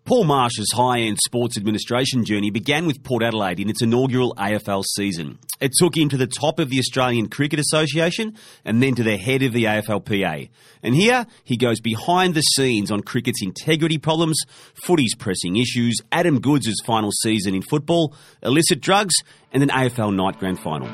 Paul Marsh's high-end sports administration journey began with Port Adelaide in its inaugural AFL season. It took him to the top of the Australian Cricket Association and then to the head of the AFLPA. And here he goes behind the scenes on cricket's integrity problems, footy's pressing issues, Adam Goodes' final season in football, illicit drugs and an AFL night grand final.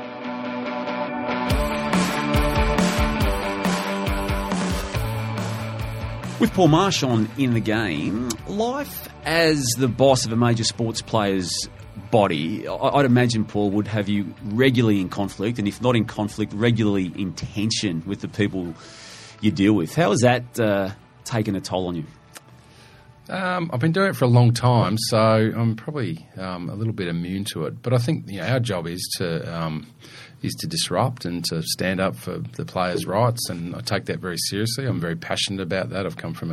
With Paul Marsh on In the Game, life as the boss of a major sports player's body, I'd imagine, Paul, would have you regularly in conflict, and if not in conflict, regularly in tension with the people you deal with. How has that taken a toll on you? I've been doing it for a long time, so I'm probably a little bit immune to it. But I think our job is to disrupt and to stand up for the players' rights, and I take that very seriously. I'm very passionate about that. I've come from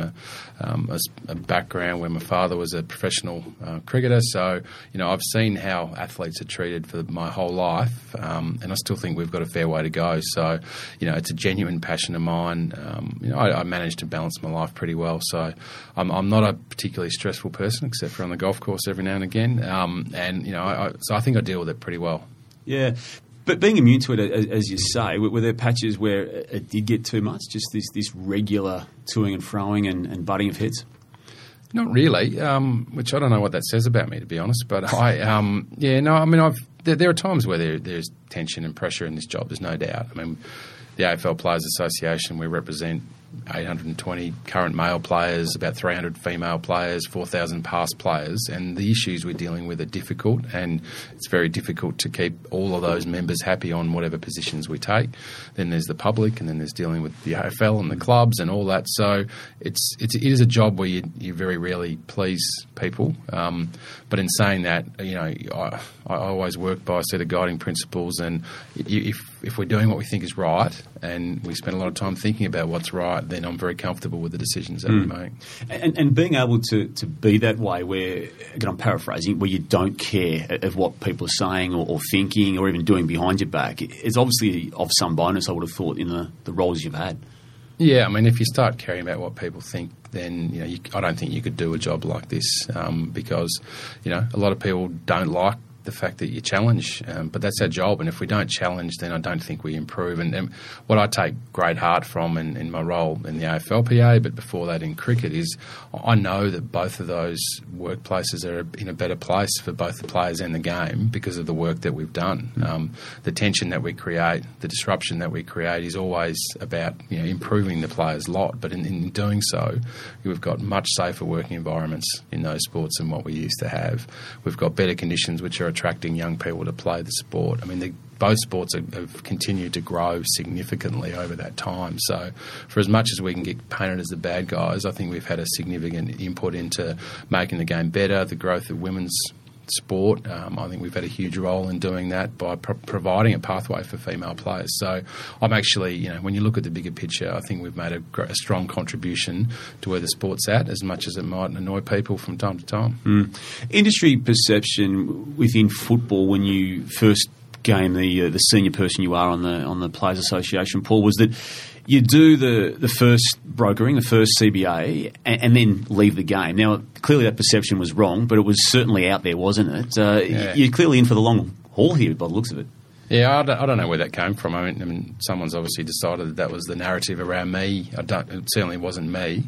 a background where my father was a professional cricketer, so I've seen how athletes are treated for my whole life, and I still think we've got a fair way to go. So, it's a genuine passion of mine. I manage to balance my life pretty well, so I'm not a particularly stressful person, except for on the golf course every now and again, so I think I deal with it pretty well. Yeah. But being immune to it, as you say, were there patches where it did get too much, just this regular toing and froing and butting of heads? Not really, which I don't know what that says about me, to be honest. But there are times where there's tension and pressure in this job, there's no doubt. I mean, the AFL Players Association, we represent 820 current male players, about 300 female players, 4,000 past players, and the issues we're dealing with are difficult, and it's very difficult to keep all of those members happy on whatever positions we take. Then there's the public, and then there's dealing with the AFL and the clubs and all that. So it is a job where you very rarely please people. But in saying that, I always work by a set of guiding principles, and if we're doing what we think is right, and we spend a lot of time thinking about what's right, then I'm very comfortable with the decisions that we make. And being able to be that way where, again, I'm paraphrasing, where you don't care of what people are saying or thinking or even doing behind your back, is obviously of some bonus, I would have thought, in the roles you've had. Yeah, I mean, if you start caring about what people think, then I don't think you could do a job like this, because a lot of people don't like the fact that you challenge, but that's our job, and if we don't challenge, then I don't think we improve. And what I take great heart from in my role in the AFLPA, but before that in cricket, is I know that both of those workplaces are in a better place for both the players and the game because of the work that we've done. The tension that we create, the disruption that we create is always about improving the players' lot, but in doing so, we've got much safer working environments in those sports than what we used to have. We've got better conditions which are attracting young people to play the sport. I mean, both sports have continued to grow significantly over that time. So for as much as we can get painted as the bad guys, I think we've had a significant input into making the game better, the growth of women's sport. I think we've had a huge role in doing that by providing a pathway for female players. So I'm actually, when you look at the bigger picture, I think we've made a strong contribution to where the sport's at, as much as it might annoy people from time to time. Industry perception within football, when you first became the senior person you are on the Players Association, Paul, was that you do the first brokering, the first CBA, and then leave the game. Now, clearly that perception was wrong, but it was certainly out there, wasn't it? You're clearly in for the long haul here by the looks of it. Yeah, I don't know where that came from. I mean, someone's obviously decided that was the narrative around me. It certainly wasn't me.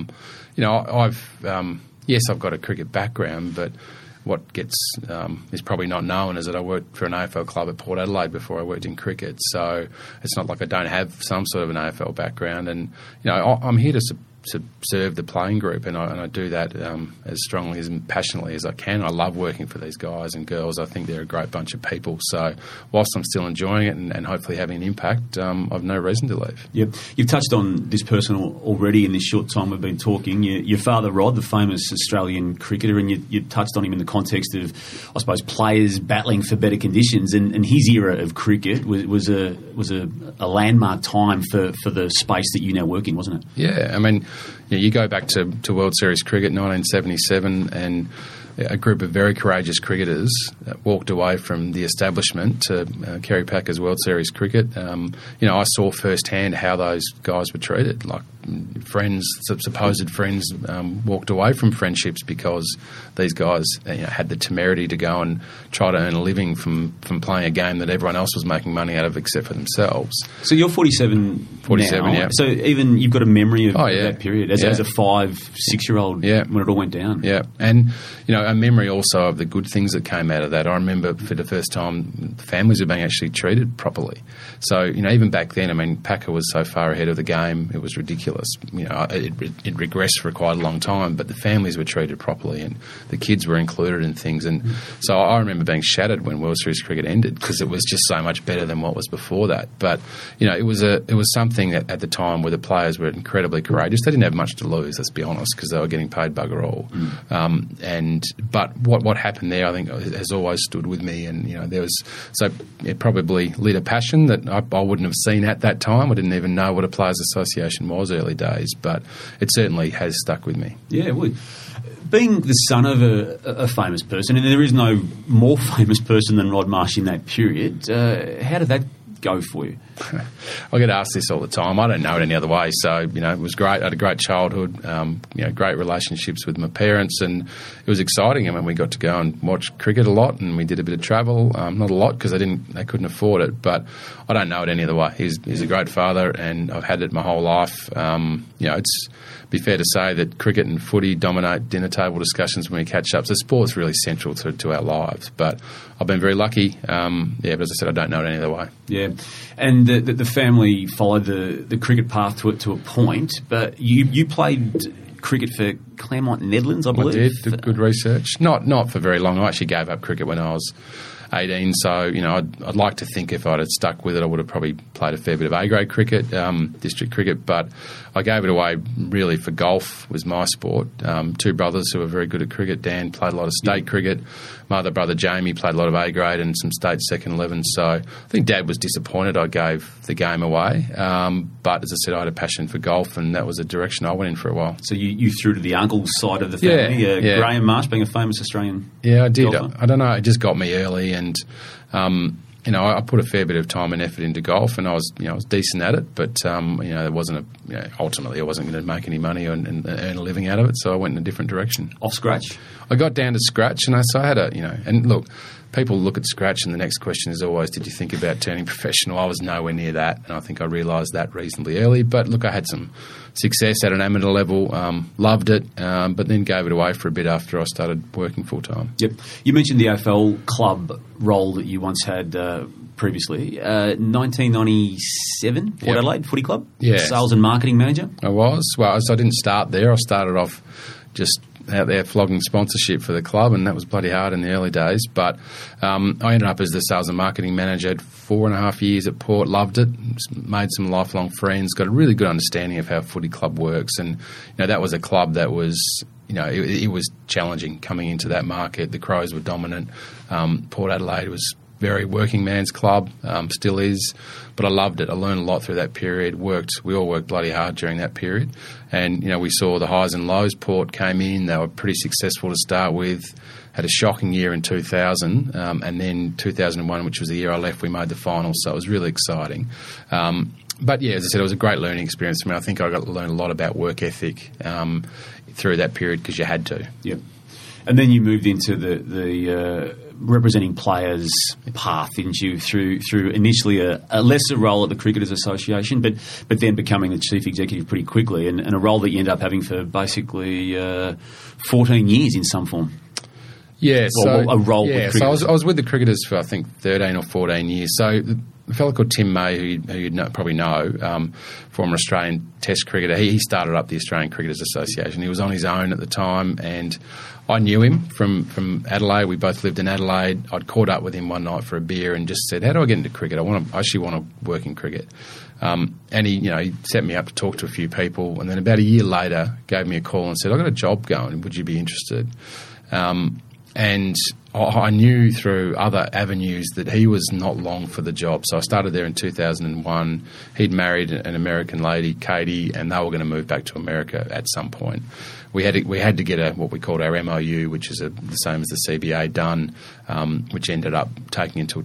I've got a cricket background, but what is probably not known is that I worked for an AFL club at Port Adelaide before I worked in cricket. So it's not like I don't have some sort of an AFL background. And, I'm here to serve the playing group, and I do that as strongly and passionately as I can. I love working for these guys and girls. I think they're a great bunch of people. So whilst I'm still enjoying it and hopefully having an impact, I've no reason to leave. Yep. You've touched on this person already in this short time we've been talking. Your father, Rod, the famous Australian cricketer, and you touched on him in the context of, I suppose, players battling for better conditions, and his era of cricket was a landmark time for the space that you now work in, wasn't it? Yeah, I mean, you go back to World Series cricket, 1977, and a group of very courageous cricketers walked away from the establishment to Kerry Packer's World Series cricket. I saw firsthand how those guys were treated. Like, friends, supposed friends, walked away from friendships because these guys had the temerity to go and try to earn a living from playing a game that everyone else was making money out of except for themselves. So you're 47 now. Yeah. So even you've got a memory of that period as a 5-6-year-old when it all went down. Yeah, and a memory also of the good things that came out of that. I remember for the first time families were being actually treated properly. So even back then, I mean, Packer was so far ahead of the game, it was ridiculous. It regressed for quite a long time, but the families were treated properly and the kids were included in things. And so I remember being shattered when World Series cricket ended because it was just so much better than what was before that. But it was something that at the time where the players were incredibly courageous. They didn't have much to lose, let's be honest, because they were getting paid bugger all. But what happened there, I think, has always stood with me. And there was it probably lit a passion that I wouldn't have seen at that time. I didn't even know what a Players Association was early days, but it certainly has stuck with me. Yeah, it would. Being the son of a famous person, and there is no more famous person than Rod Marsh in that period, how did that go for you? I get asked this all the time. I don't know it any other way. So, it was great. I had a great childhood, great relationships with my parents, and it was exciting. I mean, we got to go and watch cricket a lot, and we did a bit of travel. Not a lot because they couldn't afford it, but I don't know it any other way. He's a great father, and I've had it my whole life. It's be fair to say that cricket and footy dominate dinner table discussions when we catch up. So sport's really central to our lives. But I've been very lucky. But as I said, I don't know it any other way. Yeah, and the family followed the cricket path to a point, but you played cricket for Claremont, Netherlands, I believe. I did good research. Not for very long. I actually gave up cricket when I was 18, so I'd like to think if I'd have stuck with it, I would have probably played a fair bit of A-grade cricket, district cricket, but I gave it away really for golf was my sport. Two brothers who were very good at cricket. Dan played a lot of state cricket. My other brother Jamie played a lot of A-grade and some state second 11. So I think Dad was disappointed I gave the game away, but as I said, I had a passion for golf, and that was a direction I went in for a while. So you threw to the uncle side of the family, Graham Marsh being a famous Australian I did. golfer. I don't know, it just got me early, and I put a fair bit of time and effort into golf, and I was decent at it, but it wasn't ultimately I wasn't going to make any money and earn a living out of it, so I went in a different direction. Off scratch? I got down to scratch, and so I had and look, people look at scratch, and the next question is always, did you think about turning professional? I was nowhere near that, and I think I realised that reasonably early. But look, I had some success at an amateur level, loved it, but then gave it away for a bit after I started working full time. Yep. You mentioned the AFL club role that you once had previously. 1997, Port Adelaide Footy Club? Yes. Sales and marketing manager? I was. Well, so I didn't start there. I started off just out there flogging sponsorship for the club, and that was bloody hard in the early days. But I ended up as the sales and marketing manager. Had 4.5 years at Port, loved it, made some lifelong friends, got a really good understanding of how footy club works. And that was a club that was, it was challenging coming into that market. The Crows were dominant. Port Adelaide was very working man's club, still is, but I loved it. I learned a lot through that period. We all worked bloody hard during that period, and we saw the highs and lows. Port came in, they were pretty successful to start with, had a shocking year in 2000, and then 2001, which was the year I left, we made the finals, so it was really exciting. But yeah, as I said, it was a great learning experience for me. I think I got to learn a lot about work ethic through that period because you had to. Yep. And then you moved into the representing players path, didn't you, through initially a lesser role at the Cricketers Association, but then becoming the chief executive pretty quickly, and a role that you end up having for basically 14 years in some form. Yeah, so a role with Cricketers. So I was with the Cricketers for I think 13 or 14 years. So a fellow called Tim May, who you'd probably know, former Australian Test cricketer, he started up the Australian Cricketers Association. He was on his own at the time, and I knew him from Adelaide. We both lived in Adelaide. I'd caught up with him one night for a beer and just said, "How do I get into cricket? I actually want to work in cricket." And he set me up to talk to a few people, and then about a year later gave me a call and said, "I've got a job going. Would you be interested?" And I knew through other avenues that he was not long for the job. So I started there in 2001. He'd married an American lady, Katie, and they were going to move back to America at some point. We had to get what we called our MOU, which is the same as the CBA, done, which ended up taking until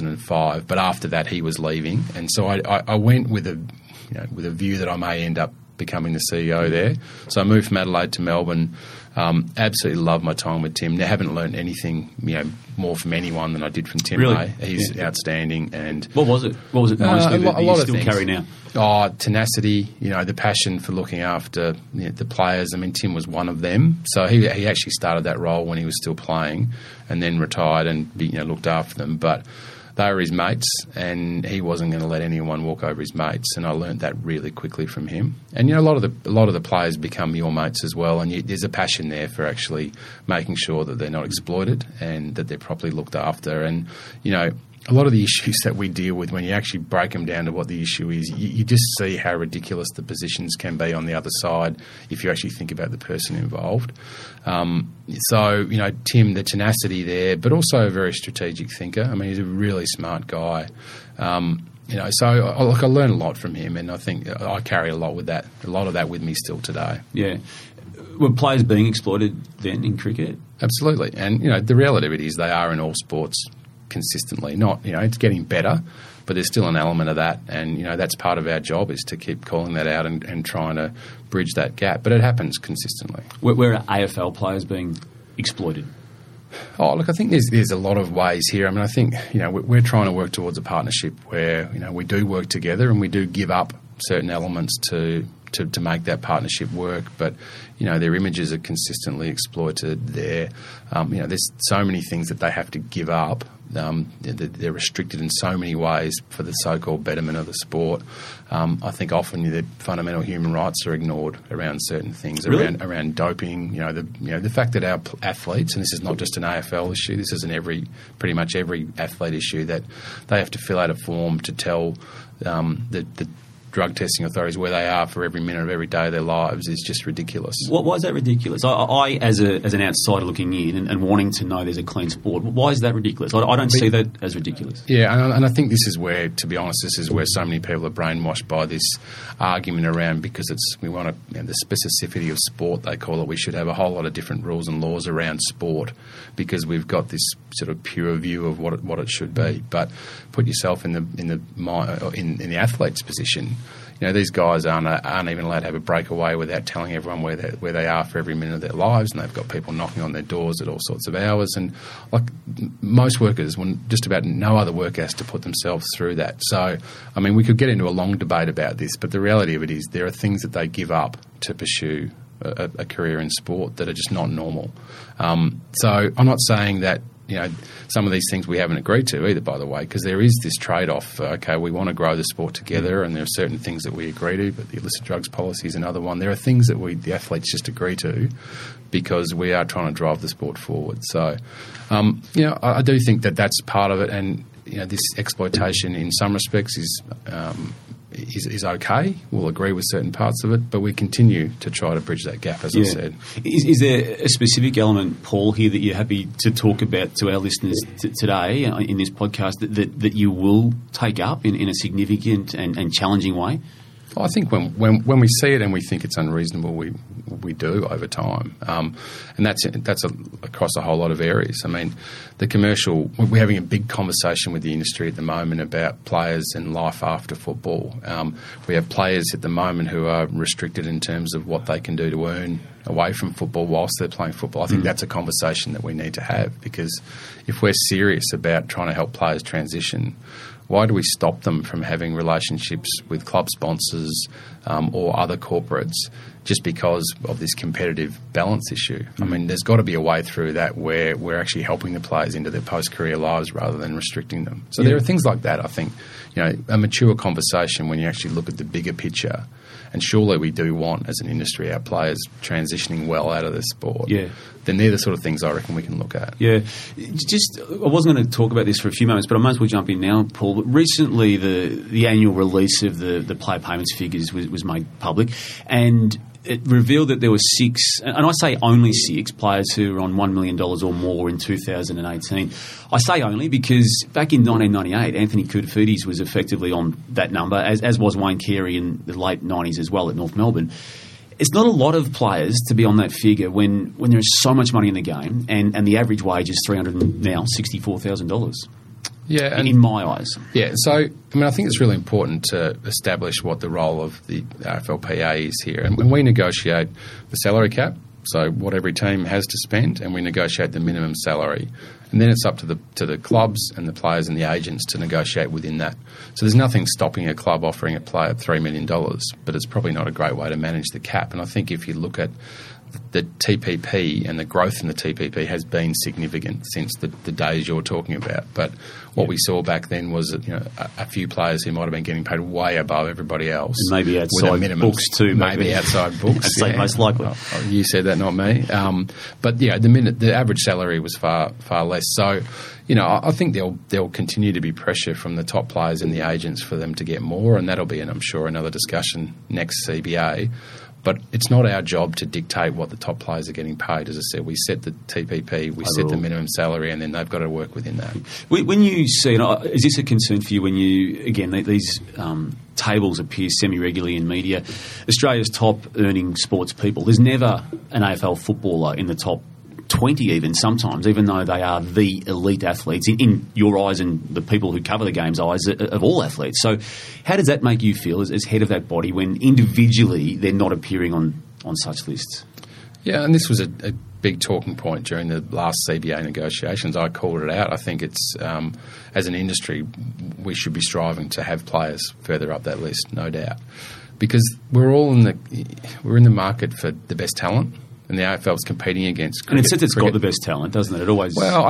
2005. But after that, he was leaving, and so I went with a view that I may end up becoming the CEO there. So I moved from Adelaide to Melbourne. Absolutely loved my time with Tim. I haven't learned anything, more from anyone than I did from Tim. Really? He's outstanding. And what was it? What was it mostly that you still carry now? Tenacity. The passion for looking after the players. I mean, Tim was one of them. So he actually started that role when he was still playing, and then retired and looked after them. But they were his mates, and he wasn't going to let anyone walk over his mates. And I learnt that really quickly from him. And a lot of the players become your mates as well. And there's a passion there for actually making sure that they're not exploited and that they're properly looked after. And a lot of the issues that we deal with, when you actually break them down to what the issue is, you just see how ridiculous the positions can be on the other side if you actually think about the person involved. So, Tim, the tenacity there, but also a very strategic thinker. I mean, he's a really smart guy. So I learned a lot from him, and I think I carry a lot of that with me still today. Yeah. Were players being exploited then in cricket? Absolutely. And, the reality of it is they are in all sports consistently. Not, it's getting better, but there's still an element of that, and that's part of our job, is to keep calling that out and trying to bridge that gap. But it happens consistently. Where are AFL players being exploited? Oh, look, I think there's a lot of ways here. I mean, I think we're trying to work towards a partnership where we do work together and we do give up certain elements to make that partnership work, but their images are consistently exploited. There's so many things that they have to give up. They're restricted in so many ways for the so-called betterment of the sport. I think often the fundamental human rights are ignored around certain things, really? around doping. The fact that our athletes, and this is not just an AFL issue, this is pretty much every athlete issue, that they have to fill out a form to tell the drug testing authorities where they are for every minute of every day of their lives is just ridiculous. Why is that ridiculous? I as an outsider looking in and wanting to know there's a clean sport, why is that ridiculous? I don't see that as ridiculous. Yeah, and I think this is where, to be honest, so many people are brainwashed by this argument around, because we want the specificity of sport, they call it. We should have a whole lot of different rules and laws around sport because we've got this sort of pure view of what it should be. But put yourself in the athlete's position. These guys aren't even allowed to have a breakaway without telling everyone where they are for every minute of their lives, and they've got people knocking on their doors at all sorts of hours. And like most workers, when just about no other worker has to put themselves through that. So, I mean, we could get into a long debate about this, but the reality of it is there are things that they give up to pursue a career in sport that are just not normal. So I'm not saying that some of these things we haven't agreed to either, by the way, because there is this trade-off. Okay, we want to grow the sport together, and there are certain things that we agree to, but the illicit drugs policy is another one. There are things that the athletes just agree to because we are trying to drive the sport forward. So, I do think that that's part of it, and this exploitation in some respects is okay. We'll agree with certain parts of it, but we continue to try to bridge that gap, as I said. Is there a specific element, Paul, here that you're happy to talk about to our listeners today in this podcast that you will take up in a significant and challenging way? I think when we see it and we think it's unreasonable, we do over time, and that's across a whole lot of areas. I mean, we're having a big conversation with the industry at the moment about players and life after football. We have players at the moment who are restricted in terms of what they can do to earn away from football whilst they're playing football. I think that's a conversation that we need to have, because if we're serious about trying to help players transition, why do we stop them from having relationships with club sponsors or other corporates just because of this competitive balance issue? I mean, there's got to be a way through that where we're actually helping the players into their post-career lives rather than restricting them. So there are things like that, I think, a mature conversation when you actually look at the bigger picture. And surely we do want, as an industry, our players transitioning well out of the sport. Yeah. Then they're the sort of things I reckon we can look at. Yeah. I wasn't going to talk about this for a few moments, but I might as well jump in now, Paul. But recently, the annual release of the player payments figures was made public, and it revealed that there were 6, and I say only 6, players who were on $1 million or more in 2018. I say only because back in 1998, Anthony Koutoufides was effectively on that number, as was Wayne Carey in the late 90s as well at North Melbourne. It's not a lot of players to be on that figure when there is so much money in the game, and the average wage is $364,000. Yeah, in my eyes. Yeah, so, I mean, I think it's really important to establish what the role of the AFLPA is here. And when we negotiate the salary cap, so what every team has to spend, and we negotiate the minimum salary, and then it's up to the clubs and the players and the agents to negotiate within that. So there's nothing stopping a club offering a player $3 million, but it's probably not a great way to manage the cap. And I think if you look at the TPP and the growth in the TPP has been significant since the days you're talking about. But what we saw back then was a few players who might have been getting paid way above everybody else. And maybe outside books too. Maybe outside books. I'd say most likely. You said that, not me. But the average salary was far less. So, I think there'll continue to be pressure from the top players and the agents for them to get more, and that'll be, I'm sure, another discussion next CBA. But it's not our job to dictate what the top players are getting paid. As I said, we set the TPP, we set the minimum salary, and then they've got to work within that. When you see, is this a concern for you when these tables appear semi-regularly in media? Australia's top earning sports people, there's never an AFL footballer in the top 20 even sometimes, even though they are the elite athletes in your eyes and the people who cover the game's eyes of all athletes. So how does that make you feel as head of that body when individually they're not appearing on such lists? Yeah, and this was a big talking point during the last CBA negotiations. I called it out. I think it's, as an industry, we should be striving to have players further up that list, no doubt. Because we're in the market for the best talent. And the AFL's competing against cricket. And it says it's got the best talent, doesn't it? It always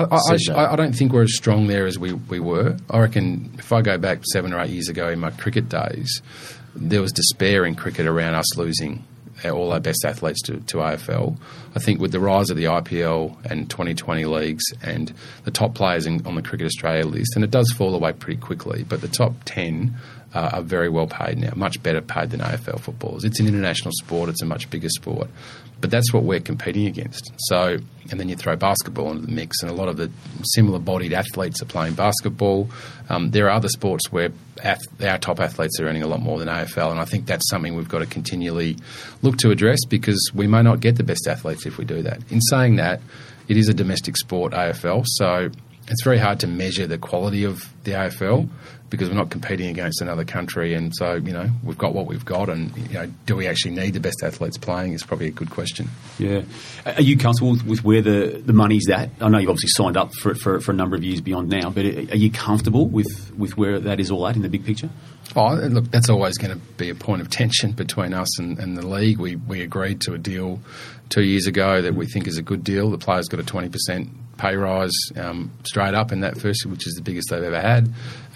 I don't think we're as strong there as we were. I reckon if I go back 7 or 8 years ago in my cricket days, there was despair in cricket around us losing all our best athletes to AFL. I think with the rise of the IPL and 2020 leagues and the top players on the Cricket Australia list, and it does fall away pretty quickly, but the top 10 are very well paid now, much better paid than AFL footballers. It's an international sport, it's a much bigger sport. But that's what we're competing against. So, and then you throw basketball into the mix, and a lot of the similar-bodied athletes are playing basketball. There are other sports where our top athletes are earning a lot more than AFL, and I think that's something we've got to continually look to address because we may not get the best athletes if we do that. In saying that, it is a domestic sport, AFL, so it's very hard to measure the quality of the AFL because we're not competing against another country, and so, we've got what we've got, and, do we actually need the best athletes playing is probably a good question. Yeah. Are you comfortable with where the money's at? I know you've obviously signed up for it for a number of years beyond now, but are you comfortable with where that is all at in the big picture? Oh, look, that's always going to be a point of tension between us and the league. We agreed to a deal 2 years ago that we think is a good deal. The players got a 20% pay rise straight up in that first, which is the biggest they've ever had.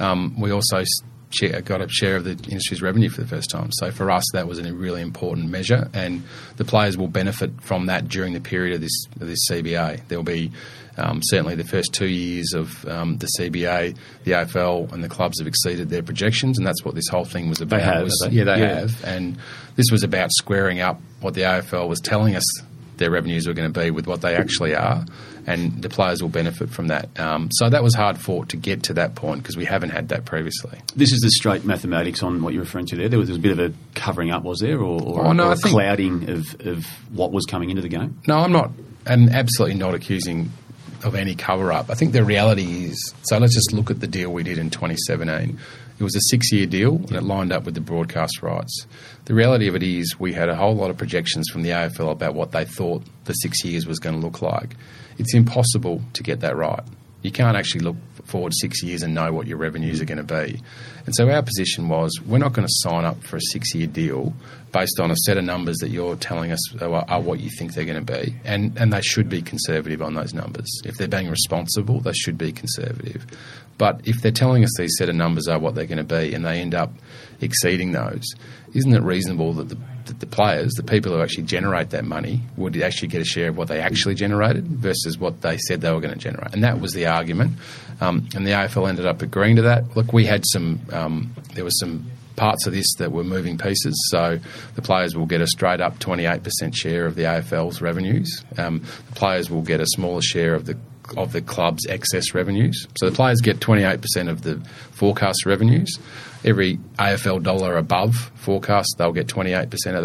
We also got a share of the industry's revenue for the first time. So for us, that was a really important measure, and the players will benefit from that during the period of this CBA. There'll be certainly the first 2 years of the CBA, the AFL and the clubs have exceeded their projections, and that's what this whole thing was about. They have. They have. And this was about squaring up what the AFL was telling us their revenues were going to be with what they actually are, and the players will benefit from that. So that was hard fought to get to that point because we haven't had that previously. This is the straight mathematics on what you're referring to there. There was a bit of a covering up, was there, or a clouding of what was coming into the game? No, I'm absolutely not accusing of any cover-up. I think the reality is, so let's just look at the deal we did in 2017. It was a 6-year deal, and it lined up with the broadcast rights. The reality of it is we had a whole lot of projections from the AFL about what they thought the 6 years was going to look like. It's impossible to get that right. You can't actually look forward 6 years and know what your revenues are going to be. And so our position was we're not going to sign up for a 6-year deal based on a set of numbers that you're telling us are what you think they're going to be. And they should be conservative on those numbers. If they're being responsible, they should be conservative. But if they're telling us these set of numbers are what they're going to be and they end up exceeding those, isn't it reasonable that the players, the people who actually generate that money, would actually get a share of what they actually generated versus what they said they were going to generate? And that was the argument. And the AFL ended up agreeing to that. Look, we had there was some parts of this that were moving pieces. So the players will get a straight up 28% share of the AFL's revenues. The players will get a smaller share of the club's excess revenues. So the players get 28% of the forecast revenues. Every AFL dollar above forecast, they'll get 28% of that.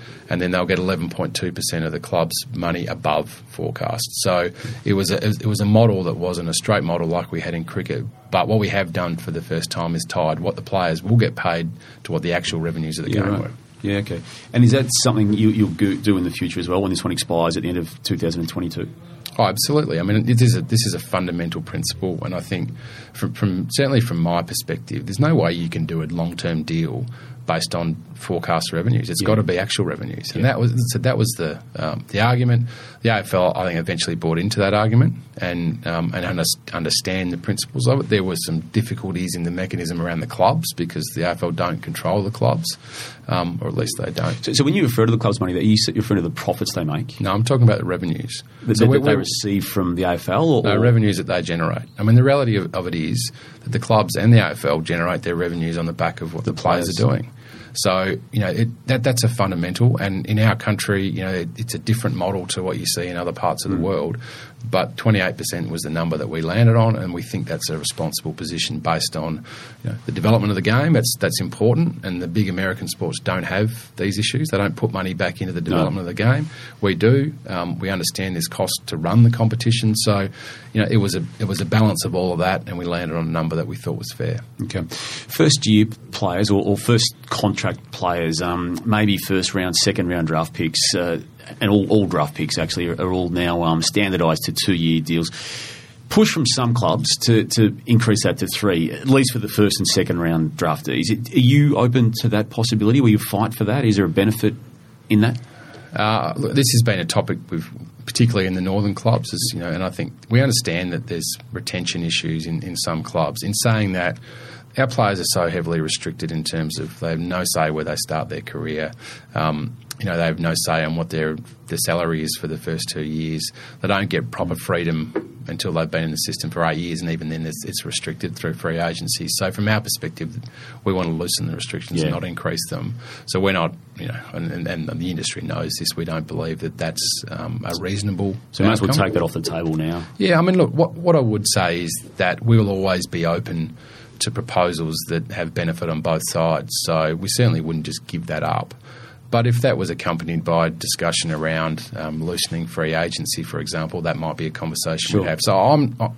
and then they'll get 11.2% of the club's money above forecast. So it was a model that wasn't a straight model like we had in cricket. But what we have done for the first time is tied what the players will get paid to what the actual revenues of the game were. Yeah, okay. And is that something you'll do in the future as well when this one expires at the end of 2022? Oh, absolutely. I mean, this is a fundamental principle, and I think, certainly from my perspective, there's no way you can do a long-term deal based on forecast revenues. It's got to be actual revenues, and that was the argument. The AFL, I think, eventually bought into that argument and understand the principles of it. There were some difficulties in the mechanism around the clubs because the AFL don't control the clubs, or at least they don't. So when you refer to the club's money, you refer to the profits they make? No, I'm talking about the revenues that they receive from the AFL, or revenues that they generate. I mean, the reality of it is that the clubs and the AFL generate their revenues on the back of what the players are doing. So, that's a fundamental, and in our country, it's a different model to what you see in other parts of the world. But 28% was the number that we landed on, and we think that's a responsible position based on the development of the game. That's important, and the big American sports don't have these issues. They don't put money back into the development of the game. We do. We understand there's cost to run the competition. So, it was a balance of all of that, and we landed on a number that we thought was fair. Okay. First year players or first contract players, maybe first round, second round draft picks, and all draft picks actually are all now standardised to 2-year deals. Push from some clubs to increase that to 3, at least for the first and second round draftees. Are you open to that possibility? Will you fight for that? Is there a benefit in that? This has been a topic particularly in the northern clubs, and I think we understand that there's retention issues in some clubs. In saying that, our players are so heavily restricted in terms of they have no say where they start their career. They have no say on what their salary is for the first 2 years. They don't get proper freedom until they've been in the system for 8 years, and even then it's restricted through free agency. So from our perspective, we want to loosen the restrictions and not increase them. So we're not, and the industry knows this, we don't believe that that's a reasonable So you might as well take that off the table now. Yeah, I mean, look, what I would say is that we will always be open to proposals that have benefit on both sides. So we certainly wouldn't just give that up. But if that was accompanied by discussion around loosening free agency, for example, that might be a conversation we'd have. So I'm not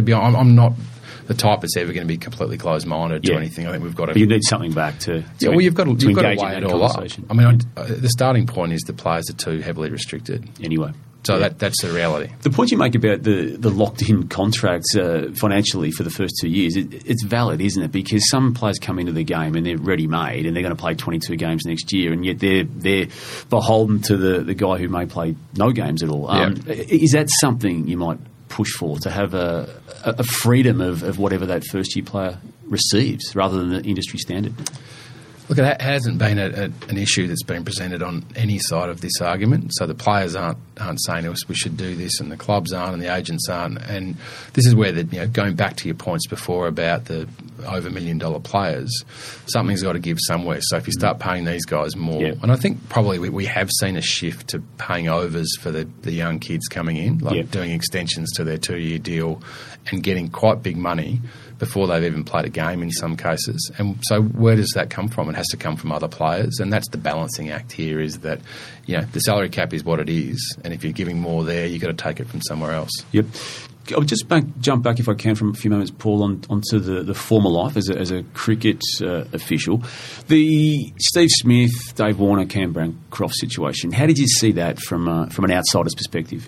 the type that's ever going to be completely closed-minded to anything. I think we've got to. But you need something back to you've got to engage weigh in it that all up. conversation. I mean, the starting point is the players are too heavily restricted Anyway. So that's the reality. The point you make about the locked-in contracts financially for the first 2 years, it's valid, isn't it? Because some players come into the game and they're ready-made and they're going to play 22 games next year, and yet they're beholden to the guy who may play no games at all. Is that something you might push for, to have a freedom of whatever that first-year player receives rather than the industry standard? Look, it hasn't been an issue that's been presented on any side of this argument. So the players aren't saying to us we should do this, and the clubs aren't, and the agents aren't. And this is where going back to your points before about the over $1 million players, something's got to give somewhere. So if you start paying these guys more, and I think probably we have seen a shift to paying overs for the young kids coming in, doing extensions to their 2-year deal and getting quite big money before they've even played a game in some cases. And so where does that come from? It has to come from other players, and that's the balancing act here, is that the salary cap is what it is, and if you're giving more there, you've got to take it from somewhere else. Yep. I'll just jump back, if I can, from a few moments, Paul, onto the former life as a cricket official. The Steve Smith, Dave Warner, Cam Bancroft situation, how did you see that from an outsider's perspective?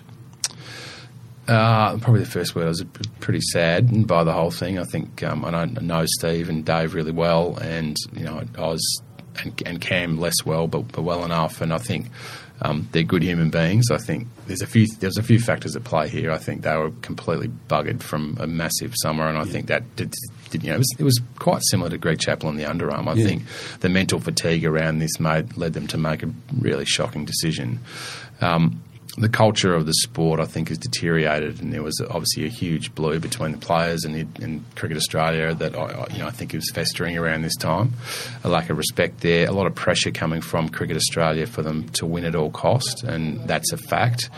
Probably the first word, I was pretty saddened by the whole thing. I think I know Steve and Dave really well, and I was and Cam less well, but well enough. And I think they're good human beings. I think there's a few factors at play here. I think they were completely buggered from a massive summer, and I think that it was quite similar to Greg Chappell in the underarm. I think the mental fatigue around this led them to make a really shocking decision. the culture of the sport, I think, has deteriorated, and there was obviously a huge blue between the players and Cricket Australia that I think it was festering around this time. A lack of respect there, a lot of pressure coming from Cricket Australia for them to win at all cost, and that's a fact.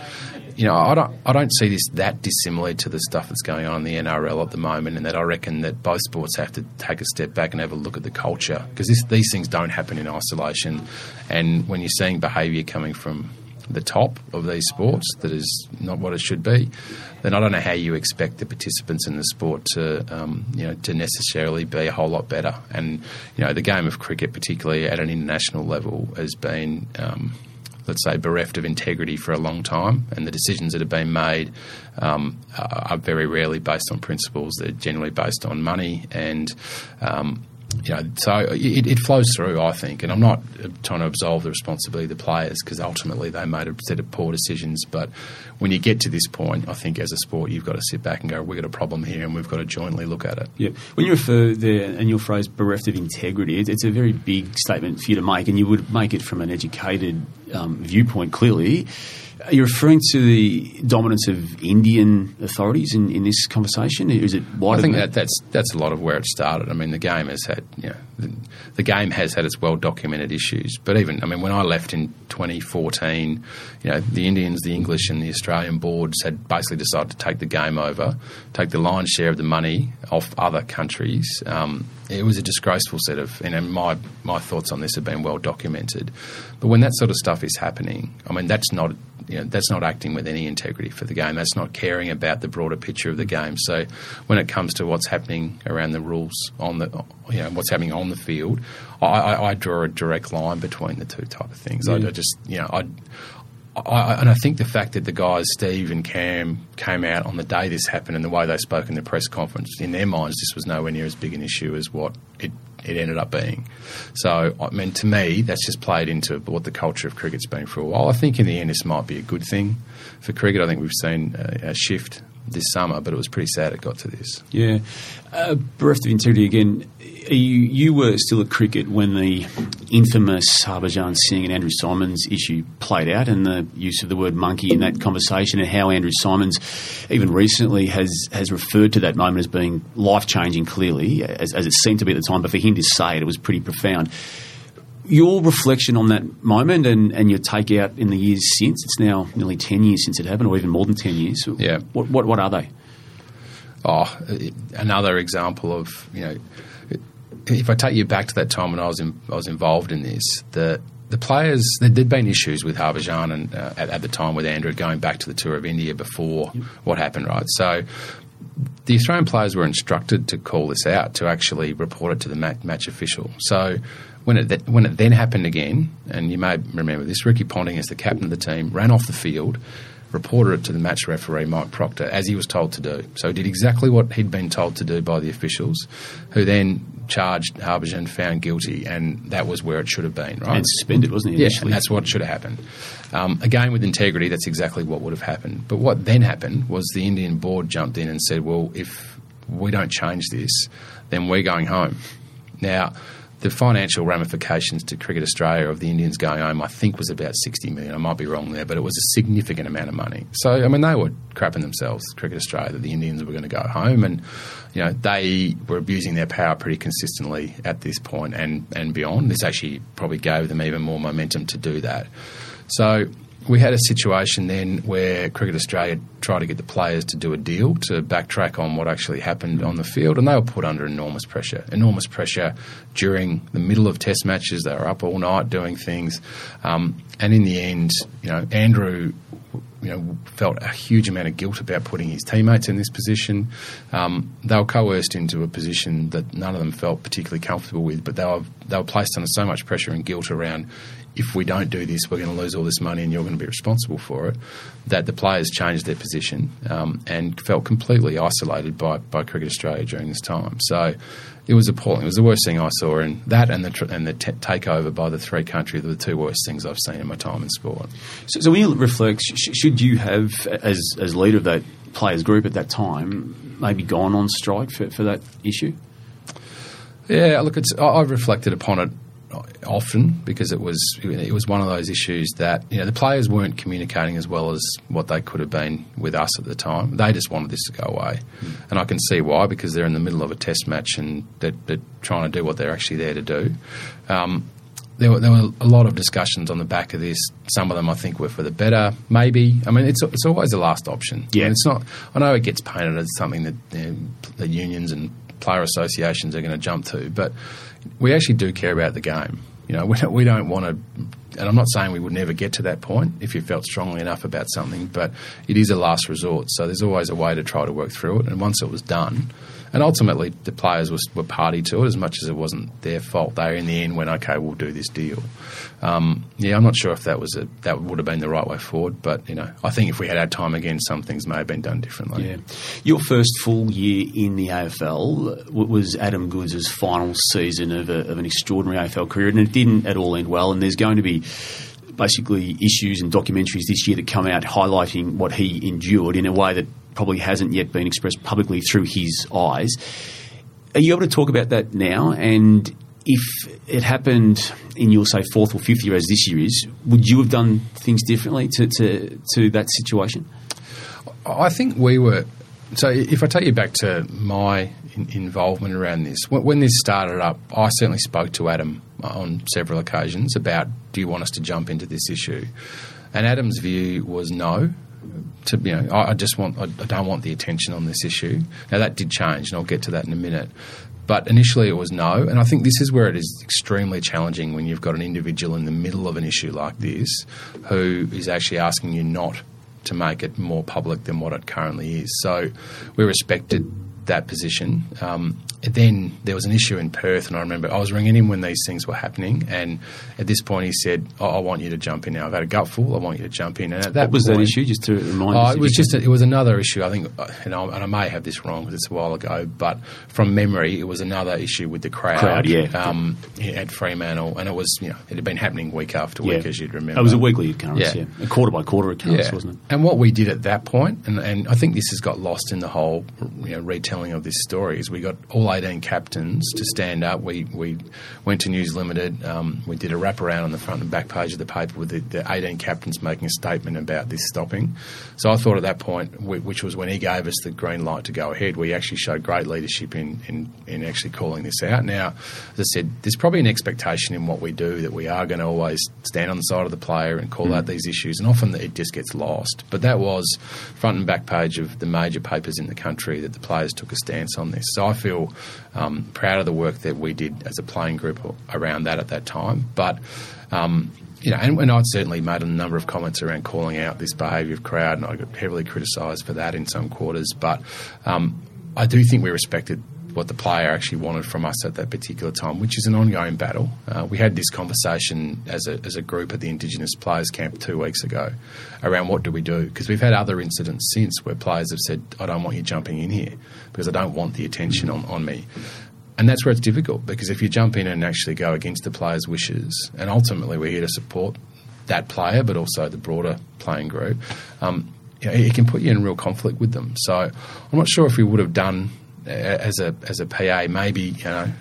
I don't see this that dissimilar to the stuff that's going on in the NRL at the moment, and that I reckon that both sports have to take a step back and have a look at the culture, because these things don't happen in isolation, and when you're seeing behaviour coming from the top of these sports that is not what it should be, then I don't know how you expect the participants in the sport to necessarily be a whole lot better. And the game of cricket, particularly at an international level, has been let's say bereft of integrity for a long time, and the decisions that have been made are very rarely based on principles. They're generally based on money, and so it flows through, I think, and I'm not trying to absolve the responsibility of the players, because ultimately they made a set of poor decisions. But when you get to this point, I think as a sport you've got to sit back and go, we've got a problem here and we've got to jointly look at it. Yeah. When you refer there, and your phrase bereft of integrity, it's a very big statement for you to make, and you would make it from an educated viewpoint, clearly. Are you referring to the dominance of Indian authorities in this conversation? Is it wider? I think that's a lot of where it started. I mean, the game has had the game has had its well documented issues. But even when I left in 2014, the Indians, the English, and the Australian boards had basically decided to take the game over, take the lion's share of the money off other countries. It was a disgraceful set of, my thoughts on this have been well documented. But when that sort of stuff is happening, that's not acting with any integrity for the game. That's not caring about the broader picture of the game. So when it comes to what's happening around the rules on what's happening on the field, I draw a direct line between the two type of things. Yeah. And I think the fact that the guys, Steve and Cam, came out on the day this happened and the way they spoke in the press conference, in their minds this was nowhere near as big an issue as what it ended up being. So, to me, that's just played into what the culture of cricket's been for a while. I think in the end this might be a good thing for cricket. I think we've seen a shift this summer, but it was pretty sad it got to this. Yeah. Bereft of integrity again. You were still at cricket when the infamous Harbhajan Singh and Andrew Symonds issue played out, and the use of the word monkey in that conversation, and how Andrew Symonds even recently has referred to that moment as being life-changing, clearly, as it seemed to be at the time, but for him to say it was pretty profound. Your reflection on that moment and your take out in the years since, it's now nearly 10 years since it happened, or even more than 10 years. Yeah. What are they? Another example of, if I take you back to that time when I was involved in this, the players, there'd been issues with Harbhajan and at the time with Andrew going back to the tour of India before what happened, right? So the Australian players were instructed to call this out, to actually report it to the match official. So when it then happened again, and you may remember this, Ricky Ponting, as the captain of the team, ran off the field, reported it to the match referee, Mike Proctor, as he was told to do. So he did exactly what he'd been told to do by the officials, who then charged Harbhajan, found guilty, and that was where it should have been, right? And suspended, wasn't he? Yeah, and that's what should have happened. Again, with integrity, that's exactly what would have happened. But what then happened was the Indian board jumped in and said, well, if we don't change this, then we're going home. Now, the financial ramifications to Cricket Australia of the Indians going home, I think, was about 60 million. I might be wrong there, but it was a significant amount of money. So, they were crapping themselves, Cricket Australia, that the Indians were going to go home, and they were abusing their power pretty consistently at this point and beyond. This actually probably gave them even more momentum to do that. So we had a situation then where Cricket Australia tried to get the players to do a deal to backtrack on what actually happened on the field, and they were put under enormous pressure during the middle of test matches. They were up all night doing things, and in the end, Andrew felt a huge amount of guilt about putting his teammates in this position. They were coerced into a position that none of them felt particularly comfortable with, but they were placed under so much pressure and guilt around, if we don't do this, we're going to lose all this money and you're going to be responsible for it, that the players changed their position and felt completely isolated by Cricket Australia during this time. So it was appalling. It was the worst thing I saw, and that and the takeover by the three countries are the two worst things I've seen in my time in sport. So when you reflect, should you have, as leader of that players group at that time, maybe gone on strike for that issue? Yeah, look, I've reflected upon it often because it was one of those issues that the players weren't communicating as well as what they could have been with us at the time. They just wanted this to go away, and I can see why, because they're in the middle of a test match and they're trying to do what they're actually there to do. There were a lot of discussions on the back of this. Some of them I think were for the better, maybe. I mean, it's always the last option. Yeah, it's not. I know it gets painted as something that the unions and player associations are going to jump to, but we actually do care about the game. We don't want to, and I'm not saying we would never get to that point if you felt strongly enough about something, but it is a last resort. So there's always a way to try to work through it. And once it was done, and ultimately the players were party to it as much as it wasn't their fault. They in the end went, okay, we'll do this deal. I'm not sure if that would have been the right way forward, but I think if we had our time again, some things may have been done differently. Yeah. Your first full year in the AFL was Adam Goodes' final season of an extraordinary AFL career, and it didn't at all end well. And there's going to be basically issues and documentaries this year that come out highlighting what he endured in a way that probably hasn't yet been expressed publicly through his eyes. Are you able to talk about that now? And if it happened in your, say, fourth or fifth year, as this year is, would you have done things differently to that situation? I think we were... So if I take you back to my involvement around this, when this started up, I certainly spoke to Adam on several occasions about, do you want us to jump into this issue? And Adam's view was no. I don't want the attention on this issue. Now that did change, and I'll get to that in a minute. But initially it was no, and I think this is where it is extremely challenging when you've got an individual in the middle of an issue like this who is actually asking you not to make it more public than what it currently is. So we respected that position. Then there was an issue in Perth, and I remember I was ringing him when these things were happening, and at this point he said, I want you to jump in now. I've had a gutful, I want you to jump in. And at that what was point, that issue, just to remind us? It was another issue, I think, and I may have this wrong because it's a while ago, but from memory it was another issue with the crowd at Fremantle, and it was, it had been happening week after week, as you'd remember. It was a weekly occurrence, a quarter-by-quarter occurrence, wasn't it? And what we did at that point, and I think this has got lost in the whole retelling of this story, is we got all 18 captains to stand up. We went to News Limited. We did a wraparound on the front and back page of the paper with the 18 captains making a statement about this stopping. So I thought at that point, which was when he gave us the green light to go ahead, we actually showed great leadership in actually calling this out. Now, as I said, there's probably an expectation in what we do that we are going to always stand on the side of the player and call out these issues, and often it just gets lost. But that was front and back page of the major papers in the country that the players took a stance on this. So I feel proud of the work that we did as a playing group around that at that time. But, and I'd certainly made a number of comments around calling out this behaviour of crowd, and I got heavily criticised for that in some quarters. But I do think we respected what the player actually wanted from us at that particular time, which is an ongoing battle. We had this conversation as a group at the Indigenous Players Camp 2 weeks ago around what do we do, because we've had other incidents since where players have said, I don't want you jumping in here because I don't want the attention on me. And that's where it's difficult, because if you jump in and actually go against the player's wishes, and ultimately we're here to support that player but also the broader playing group, it can put you in real conflict with them. So I'm not sure if we would have done as a PA, maybe,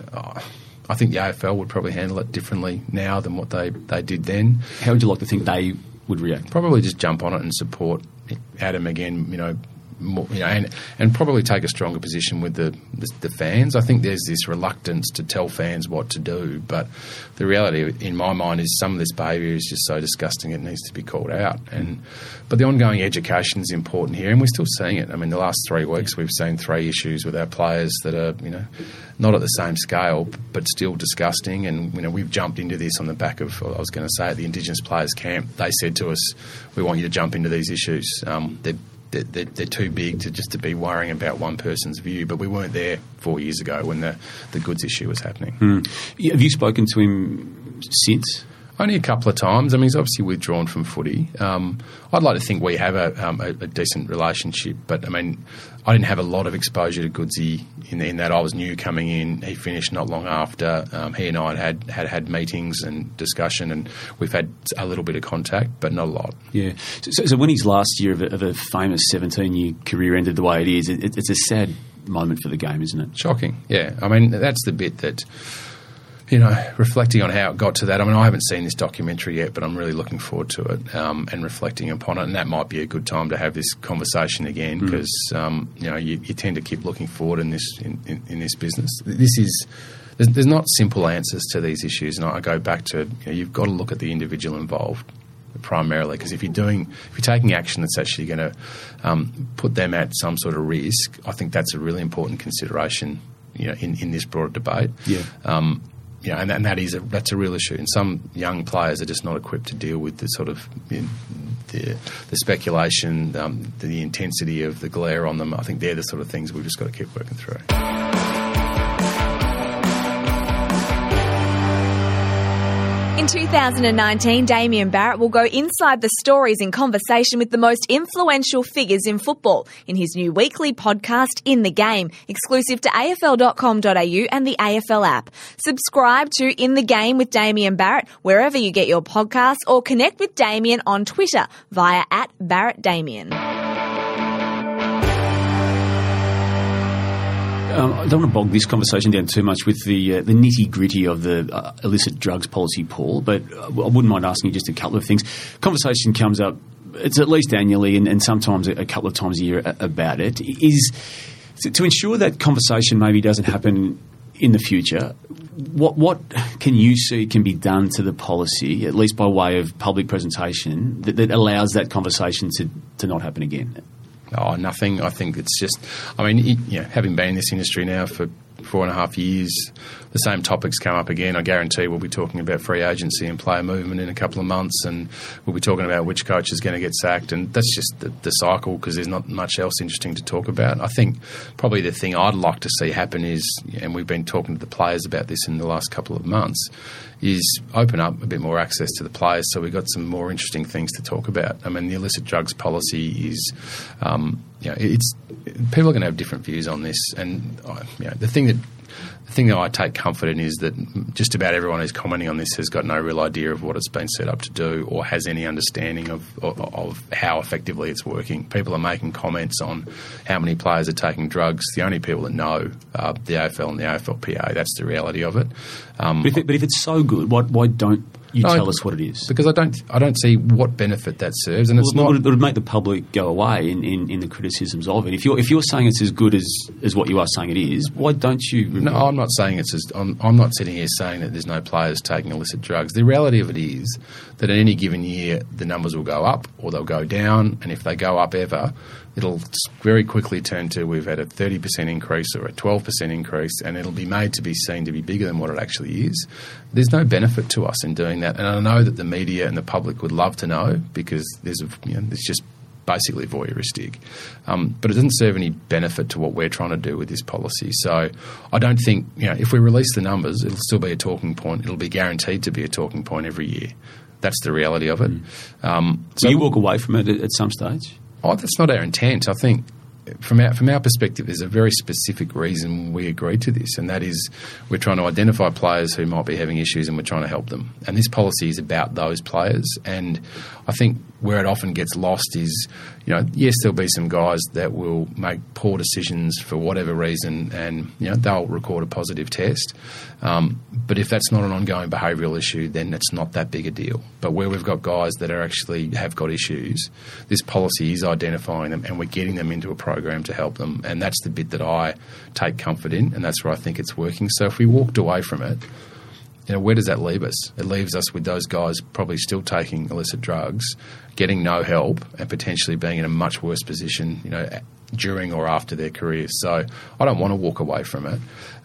I think the AFL would probably handle it differently now than what they did then. How would you like to think they would react? Probably just jump on it and support Adam again, more, and probably take a stronger position with the fans. I think there's this reluctance to tell fans what to do, but the reality in my mind is some of this behaviour is just so disgusting it needs to be called out. But the ongoing education is important here, and we're still seeing it. I mean, the last 3 weeks we've seen 3 issues with our players that are not at the same scale but still disgusting, and we've jumped into this on the back of, I was going to say, at the Indigenous Players Camp. They said to us, we want you to jump into these issues. They're too big to be worrying about one person's view, but we weren't there 4 years ago when the Goodes issue was happening. Have you spoken to him since? Only a couple of times. I mean, he's obviously withdrawn from footy. I'd like to think we have a decent relationship, but I mean, I didn't have a lot of exposure to Goodsy in that I was new coming in. He finished not long after. He and I had meetings and discussion, and we've had a little bit of contact, but not a lot. Yeah. So when his last year of a famous 17-year career ended the way it is, it's a sad moment for the game, isn't it? Shocking. Yeah. I mean, that's the bit that reflecting on how it got to that. I mean, I haven't seen this documentary yet, but I'm really looking forward to it and reflecting upon it. And that might be a good time to have this conversation again because you tend to keep looking forward in this business. There's not simple answers to these issues, and I go back to you've got to look at the individual involved primarily, because if you're taking action that's actually going to put them at some sort of risk, I think that's a really important consideration in this broader debate. And that's a real issue. And some young players are just not equipped to deal with the sort of the speculation, the intensity of the glare on them. I think they're the sort of things we've just got to keep working through. In 2019, Damien Barrett will go inside the stories in conversation with the most influential figures in football in his new weekly podcast, In the Game, exclusive to afl.com.au and the AFL app. Subscribe to In the Game with Damien Barrett wherever you get your podcasts, or connect with Damien on Twitter via @BarrettDamien. I don't want to bog this conversation down too much with the nitty-gritty of the illicit drugs policy, Paul, but I wouldn't mind asking you just a couple of things. Conversation comes up, it's at least annually and sometimes a couple of times a year about it. Is to ensure that conversation maybe doesn't happen in the future, what can you see can be done to the policy, at least by way of public presentation, that allows that conversation to not happen again? Oh, nothing. I think it's just, having been in this industry now for 4.5 years, the same topics come up again. I guarantee we'll be talking about free agency and player movement in a couple of months, and we'll be talking about which coach is going to get sacked, and that's just the cycle, because there's not much else interesting to talk about. I think probably the thing I'd like to see happen is, and we've been talking to the players about this in the last couple of months, is open up a bit more access to the players so we've got some more interesting things to talk about. I mean, the illicit drugs policy is, it's people are going to have different views on this, and the thing that I take comfort in is that just about everyone who's commenting on this has got no real idea of what it's been set up to do or has any understanding of how effectively it's working. People are making comments on how many players are taking drugs. The only people that know are the AFL and the AFLPA. That's the reality of it. But if it's so good, why don't you tell us what it is? Because I don't see what benefit that serves, and it's not. It would make the public go away in the criticisms of it. If you're saying it's as good as what you are saying it is, why don't you? No, I'm not saying it's as. I'm not sitting here saying that there's no players taking illicit drugs. The reality of it is that in any given year the numbers will go up or they'll go down, and if they go up ever, it'll very quickly turn to we've had a 30% increase or a 12% increase, and it'll be made to be seen to be bigger than what it actually is. There's no benefit to us in doing that, and I know that the media and the public would love to know, because it's just basically voyeuristic. But it doesn't serve any benefit to what we're trying to do with this policy. So I don't think, if we release the numbers, it'll still be a talking point. It'll be guaranteed to be a talking point every year. That's the reality of it. So you walk away from it at some stage? Oh, that's not our intent. I think from our perspective, there's a very specific reason we agreed to this, and that is we're trying to identify players who might be having issues and we're trying to help them. And this policy is about those players. And I think where it often gets lost is, yes, there'll be some guys that will make poor decisions for whatever reason, and they'll record a positive test. But if that's not an ongoing behavioural issue, then it's not that big a deal. But where we've got guys that have got issues, this policy is identifying them and we're getting them into a program to help them. And that's the bit that I take comfort in, and that's where I think it's working. So if we walked away from it, where does that leave us? It leaves us with those guys probably still taking illicit drugs, getting no help, and potentially being in a much worse position, during or after their careers. So I don't want to walk away from it.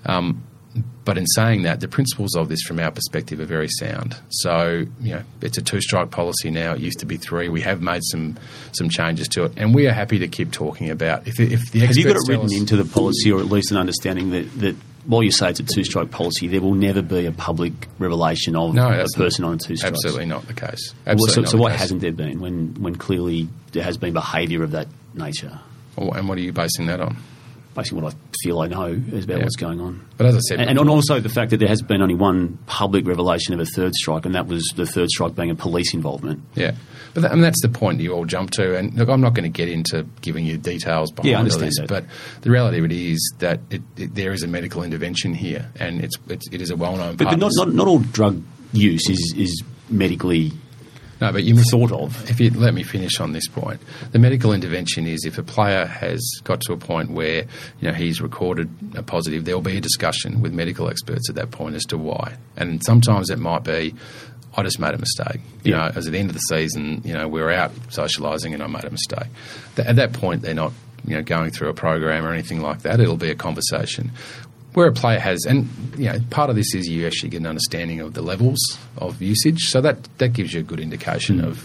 But in saying that, the principles of this from our perspective are very sound. So, it's a 2-strike policy now. It used to be 3. We have made some changes to it, and we are happy to keep talking about if the experts have you got it written into the policy, or at least an understanding that while you say it's a 2-strike policy, there will never be a public revelation of a person on a 2 strikes? Absolutely not the case. So what hasn't there been when clearly there has been behaviour of that nature? And what are you basing that on? basically what I feel I know is about what's going on. But as I said... And also the fact that there has been only one public revelation of a third strike, and that was the third strike being a police involvement. Yeah. But that's the point you all jump to. And look, I'm not going to get into giving you details behind all this, but the reality of it is that there is a medical intervention here, and it is a well-known part. But not all drug use is medically... No, but you thought of. If you let me finish on this point, the medical intervention is if a player has got to a point where he's recorded a positive, there will be a discussion with medical experts at that point as to why. And sometimes it might be, I just made a mistake. You know, as at the end of the season, we were out socialising and I made a mistake. At that point, they're not going through a program or anything like that. It'll be a conversation. Where a player has, and part of this is you actually get an understanding of the levels of usage, so that gives you a good indication of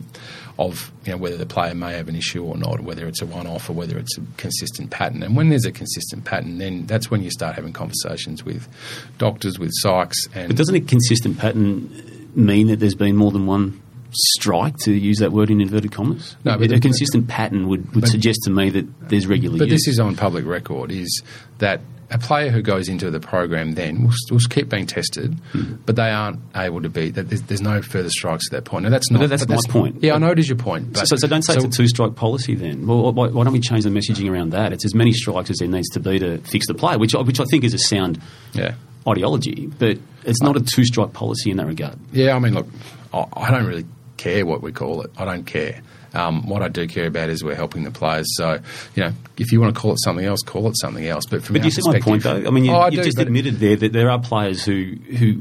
whether the player may have an issue or not, whether it's a one-off or whether it's a consistent pattern. And when there's a consistent pattern, then that's when you start having conversations with doctors, with psychs. But doesn't a consistent pattern mean that there's been more than one strike, to use that word in inverted commas? No, but a consistent pattern would suggest to me that there's regular use. But this is on public record, is that a player who goes into the program then will keep being tested, but they aren't able to be. There's no further strikes at that point. Now that's not. That's my point. Yeah, I know it is your point. But so don't say it's a two-strike policy then. Well, why don't we change the messaging around that? It's as many strikes as there needs to be to fix the player, which I think is a sound ideology, but it's not a two-strike policy in that regard. Yeah, I mean, look, I don't really care what we call it. I don't care. What I do care about is we're helping the players. So, if you want to call it something else, call it something else. But from you see my point, though? I mean, you just admitted there that there are players who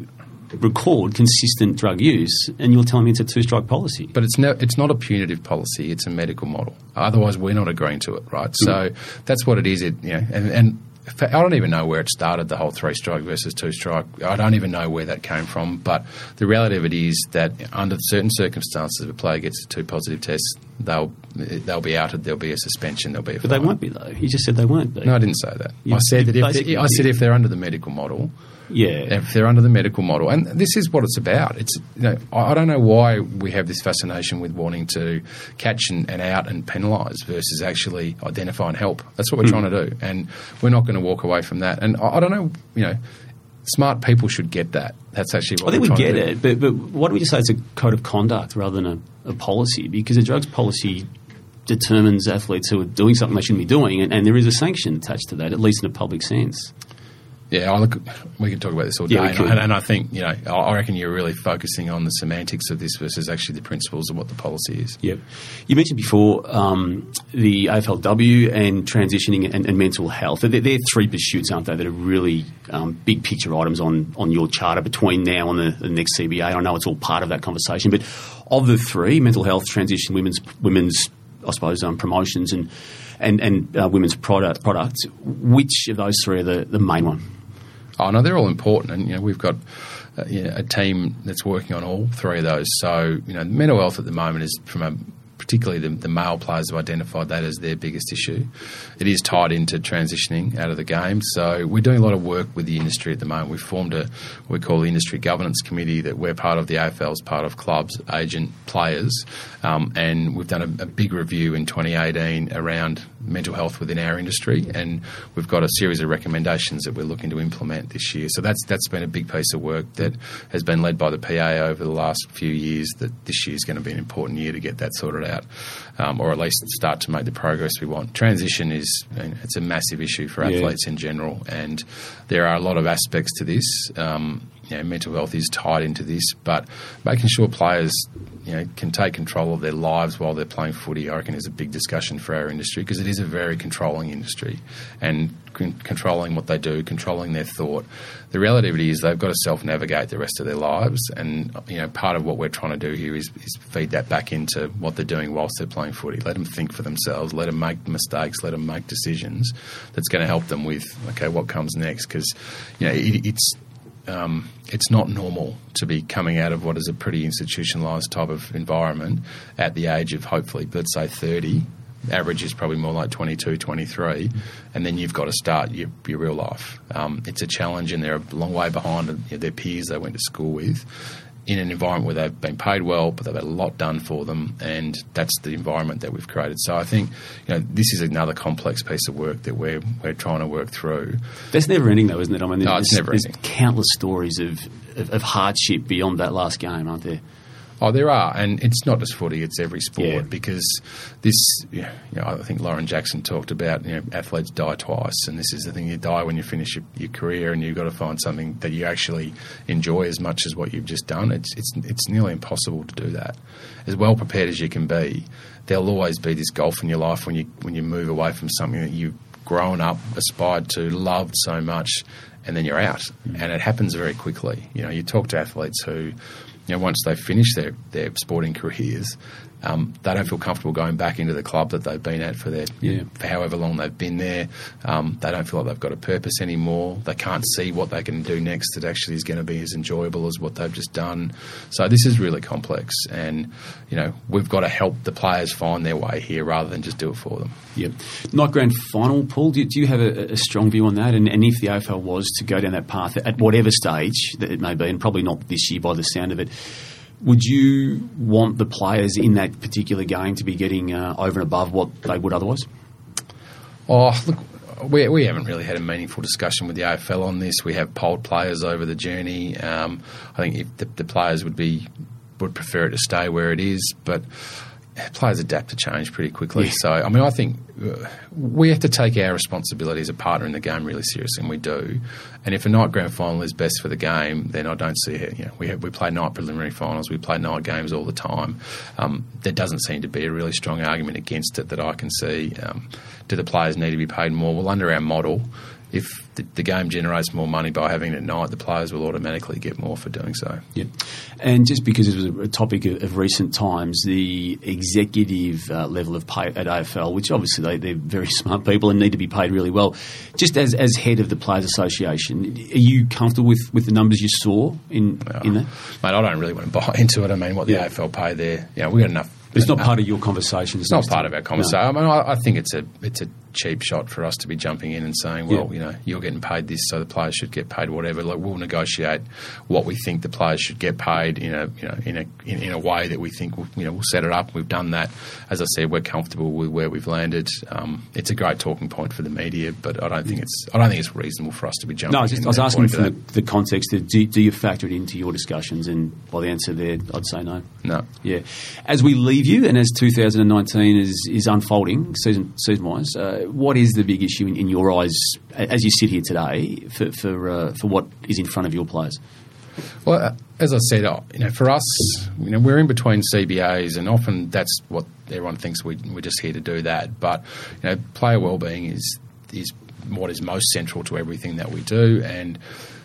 record consistent drug use, and you're telling me it's a two-strike policy. But it's not a punitive policy. It's a medical model. Otherwise, we're not agreeing to it, right? So that's what it is. And I don't even know where it started, the whole 3-strike versus 2-strike. I don't even know where that came from. But the reality of it is that under certain circumstances, if a player gets 2 positive tests, they'll be outed. There'll be a suspension. There'll be a fine. But they won't be, though. You just said they won't be. No, I didn't say that. I said if they're under the medical model. Yeah. If they're under the medical model. And this is what it's about. It's I don't know why we have this fascination with wanting to catch and out and penalise versus actually identify and help. That's what we're trying to do. And we're not going to walk away from that. And I don't know, smart people should get that. That's actually what we're trying to do. I think we get it. But why don't we just say it's a code of conduct rather than a policy? Because a drugs policy determines athletes who are doing something they shouldn't be doing, and there is a sanction attached to that, at least in a public sense. Yeah, we could talk about this all day, and I think I reckon you're really focusing on the semantics of this versus actually the principles of what the policy is. Yep. You mentioned before the AFLW and transitioning and mental health. They're 3 pursuits, aren't they, that are really big picture items on your charter between now and the next CBA. I know it's all part of that conversation, but of the 3, mental health, transition, women's I suppose promotions and women's products, which of those 3 are the main one? Oh, no, they're all important. And, we've got a team that's working on all 3 of those. So, mental health at the moment is particularly the male players have identified that as their biggest issue. It is tied into transitioning out of the game. So we're doing a lot of work with the industry at the moment. We've formed what we call the Industry Governance Committee that we're part of. The AFL is part of clubs, agent, players. And we've done a big review in 2018 around mental health within our industry. And we've got a series of recommendations that we're looking to implement this year. So that's been a big piece of work that has been led by the PA over the last few years, that this year is going to be an important year to get that sorted out, or at least start to make the progress we want. Transition it's a massive issue for athletes in general, and there are a lot of aspects to this. Mental health is tied into this, but making sure players can take control of their lives while they're playing footy, I reckon, is a big discussion for our industry, because it is a very controlling industry, and controlling what they do, controlling their thought. The reality of it is they've got to self-navigate the rest of their lives, and part of what we're trying to do here is feed that back into what they're doing whilst they're playing footy. Let them think for themselves, let them make mistakes, let them make decisions that's going to help them with, what comes next, because it's not normal to be coming out of what is a pretty institutionalised type of environment at the age of, hopefully, let's say 30. Average is probably more like 22, 23, and then you've got to start your real life. It's a challenge, and they're a long way behind their peers they went to school with. in an environment where they've been paid well, but they've had a lot done for them, and that's the environment that we've created. So I think this is another complex piece of work that we're trying to work through. That's never ending, though, isn't it? I mean, no, it's never ending. There's countless stories of hardship beyond that last game, aren't there? Oh, there are, and it's not just footy; it's every sport. Yeah. Because this, I think Lauren Jackson talked about athletes die twice, and this is the thing: you die when you finish your career, and you've got to find something that you actually enjoy as much as what you've just done. It's nearly impossible to do that. As well prepared as you can be, there'll always be this gulf in your life when you move away from something that you've grown up, aspired to, loved so much, and then you're out, and it happens very quickly. You talk to athletes who, once they finish their sporting careers, they don't feel comfortable going back into the club that they've been at for however long they've been there. They don't feel like they've got a purpose anymore. They can't see what they can do next that actually is going to be as enjoyable as what they've just done. So this is really complex, and we've got to help the players find their way here rather than just do it for them. Yep. Night grand final, Paul, do you have a strong view on that? And if the AFL was to go down that path at whatever stage that it may be, and probably not this year by the sound of it, would you want the players in that particular game to be getting over and above what they would otherwise? Oh, look, we haven't really had a meaningful discussion with the AFL on this. We have polled players over the journey. I think if the players would prefer it to stay where it is, but players adapt to change pretty quickly. Yeah. So, I think we have to take our responsibility as a partner in the game really seriously, and we do. And if a night grand final is best for the game, then I don't see it. We play night preliminary finals, we play night games all the time. There doesn't seem to be a really strong argument against it that I can see. Do the players need to be paid more? Well, under our model, if the game generates more money by having it at night, the players will automatically get more for doing so. Yep. And just because it was a topic of recent times, the executive level of pay at AFL, which obviously they're very smart people and need to be paid really well, just as head of the Players Association, are you comfortable with the numbers you saw in that? Mate, I don't really want to buy into it. What the AFL pay there, we've got enough. It's not part of your conversation. It's not part of our conversation. No. I think it's a cheap shot for us to be jumping in and saying, well, you're getting paid this, so the players should get paid whatever. Like, we'll negotiate what we think the players should get paid in a way that we think we'll set it up. We've done that. As I said, we're comfortable with where we've landed. It's a great talking point for the media, but I don't think it's reasonable for us to be jumping. No, I was asking from the context of do you factor it into your discussions? And by the answer there, I'd say no. No. Yeah. As we leave you, and as 2019 is unfolding season-wise, what is the big issue in your eyes as you sit here today for what is in front of your players? Well, as I said, for us, we're in between CBAs, and often that's what everyone thinks we're just here to do that. But player wellbeing is what is most central to everything that we do, and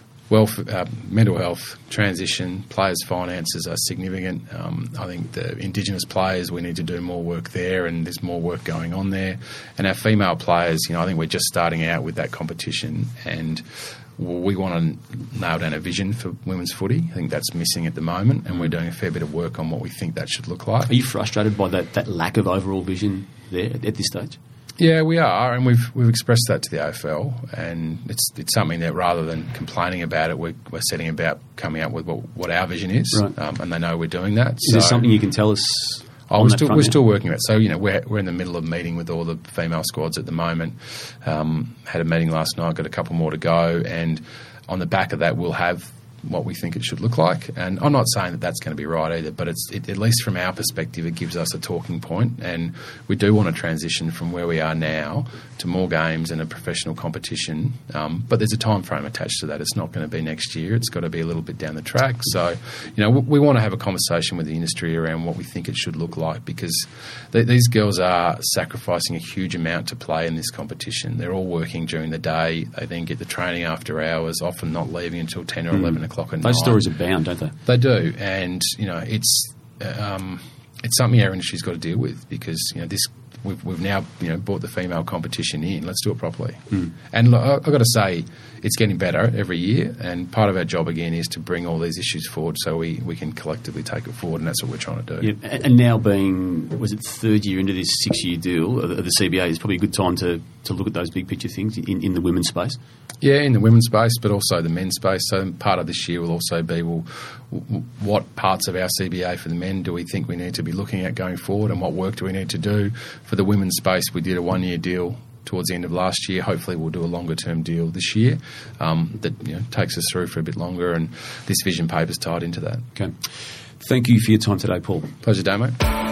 mental health, transition, players' finances are significant. I think the Indigenous players, we need to do more work there, and there's more work going on there. And our female players, I think we're just starting out with that competition, and we want to nail down a vision for women's footy. I think that's missing at the moment, and we're doing a fair bit of work on what we think that should look like. Are you frustrated by that lack of overall vision there at this stage? Yeah, we are, and we've expressed that to the AFL, and it's something that rather than complaining about it, we're setting about coming up with what our vision is, right. And they know we're doing that. Is there something you can tell us? We're still working on it. So we're in the middle of meeting with all the female squads at the moment. Had a meeting last night, got a couple more to go, and on the back of that, we'll have what we think it should look like. And I'm not saying that that's going to be right either, but at least from our perspective, it gives us a talking point, and we do want to transition from where we are now to more games and a professional competition. But there's a time frame attached to that. It's not going to be next year. It's got to be a little bit down the track. So, we want to have a conversation with the industry around what we think it should look like, because these girls are sacrificing a huge amount to play in this competition. They're all working during the day. They then get the training after hours, often not leaving until 10 or 11 o'clock at night. Those stories abound, don't they? They do, and it's something our industry's got to deal with, because we've now brought the female competition in. Let's do it properly. And look, I've got to say, it's getting better every year, and part of our job again is to bring all these issues forward so we can collectively take it forward, and that's what we're trying to do. Yeah. And now being, was it third year into this 6-year deal of the CBA, it's probably a good time to look at those big picture things in the women's space. Yeah, in the women's space, but also the men's space. So part of this year will also be, what parts of our CBA for the men do we think we need to be looking at going forward, and what work do we need to do? For the women's space, we did a 1-year deal towards the end of last year. Hopefully we'll do a longer-term deal this year that takes us through for a bit longer, and this vision paper's tied into that. Okay. Thank you for your time today, Paul. Pleasure, Damo.